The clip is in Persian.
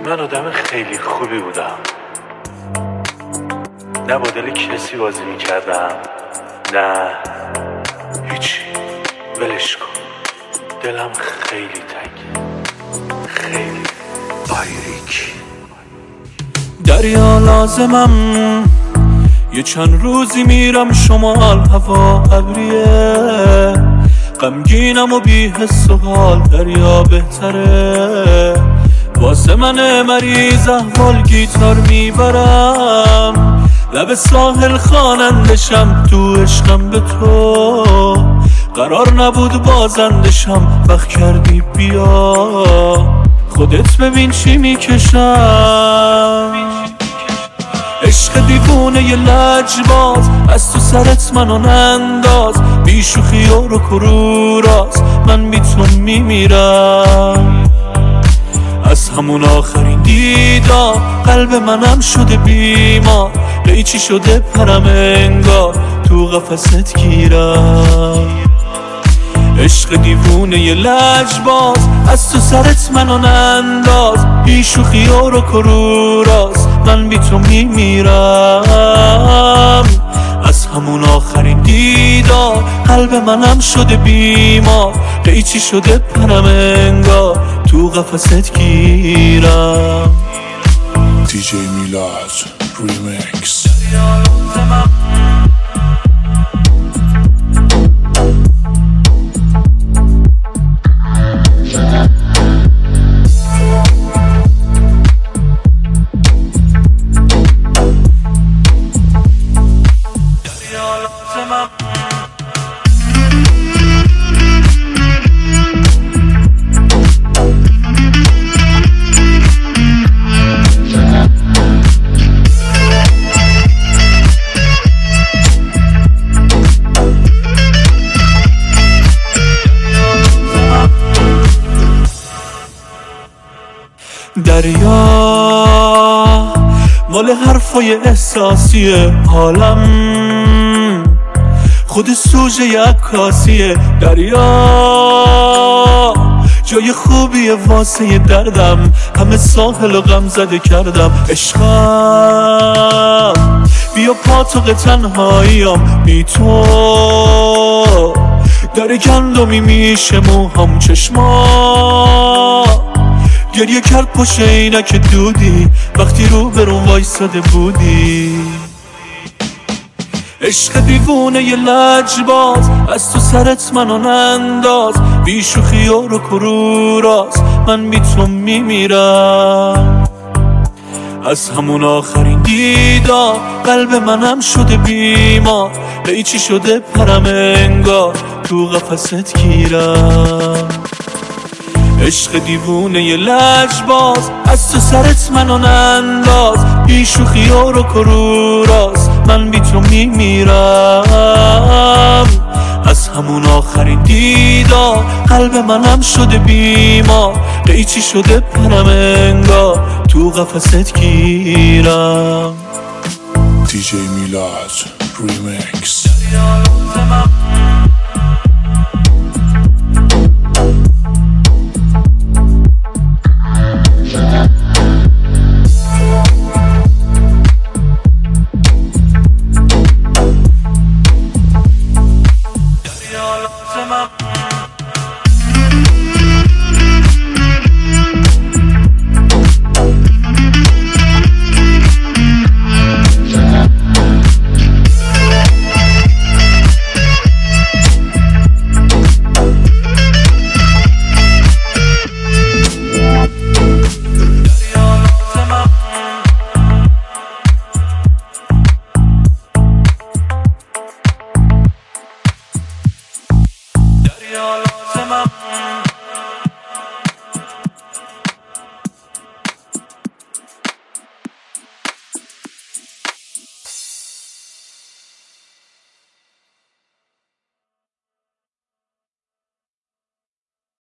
من آدم خیلی خوبی بودم، نه با دل کسی بازی میکردم، نه هیچی، ولش کن. دلم خیلی تنگه، خیلی باریک. دریا لازمم، یه چند روزی میرم شمال، هوا ابریه، غمگینم و بی حس و حال، دریا بهتره. واسه من مریض احوال گیتار میبرم، لب ساحل خوانندشم، تو عشقم به تو قرار نبود بازندشم. وقت کردی بیا خودت ببین چی میکشم. عشق دیوونه یه لجباز، از تو سرت منو ننداز، بی شوخی و کروراز، من بی تو میمیرم. از همون آخرین دیدار قلب منم شده بیمار، قیچی شده پرم انگار تو قفست گیرم. عشق دیوونه یه لجباز، از تو سرت منو ننداز، بی شوخی و کروراز، من بی تو میمیرم. از همون آخرین دیدار قلب منم شده بیمار، قیچی شده پرم انگار تو قفست گیرم. DJ میلاد ریمیکس. دریا مال حرفای احساسیه، حالم خود سوژه عکاسیه. دریا جای خوبیه واسه دردم، همه ساحل و غم زده کردم. عشقم بیا پاتوق تنهاییم، بی تو در گندمی میشه موهام، چشما گریه کرد پشت عینک دودی وقتی رو برون وایساده بودی. عشق دیوونه یه لجباز، از تو سرت منو ننداز، بی شوخی و کروراز، من بی تو میمیرم. از همون آخرین دیدار قلب منم شده بیمار، قیچی شده پرم انگار تو قفست گیرم. عشق دیوونه یه لجباز، از تو سرت منو ننداز، بی شوخی و کروراز، من بی تو میمیرم. از همون آخرین دیدار قلب منم شده بیمار، قیچی شده پرم انگار تو قفست گیرم. DJ میلاد ریمیکس. دریا